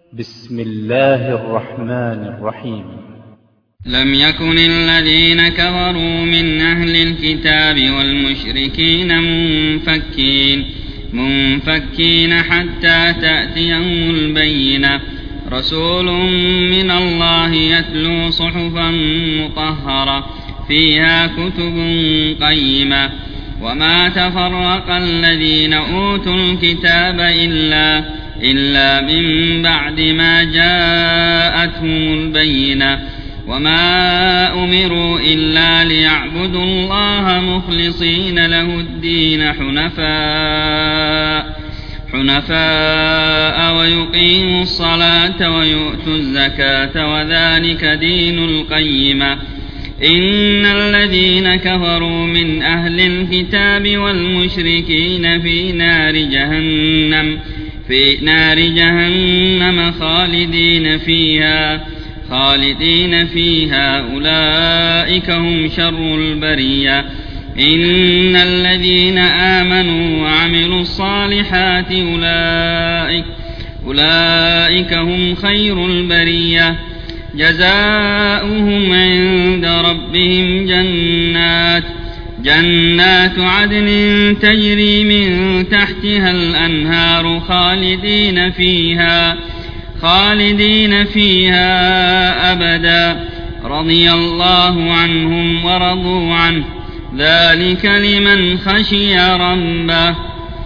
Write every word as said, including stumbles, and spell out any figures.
بسم الله الرحمن الرحيم. لم يكن الذين كفروا من أهل الكتاب والمشركين منفكين منفكين حتى تأتيهم البينة، رسول من الله يتلو صحفا مطهرة فيها كتب قيمة. وما تفرق الذين أوتوا الكتاب إلا, إلا من بعد ما جاءتهم البينة، وما أمروا إلا ليعبدوا الله مخلصين له الدين حنفاء حنفاء ويقيموا الصلاة ويؤتوا الزكاة وذلك دين القيمة. إن الذين كفروا من أهل الكتاب والمشركين في نار جهنم في نار جهنم خالدين فيها خالدين فيها أولئك هم شر البرية. إن الذين آمنوا وعملوا الصالحات أولئك أولئك هم خير البرية. جزاؤهم عند ربهم جنات جنات عدن تجري من تحتها الأنهار خالدين فيها خالدين فيها أبدا، رضي الله عنهم ورضوا عنه، ذلك لمن خشي ربه.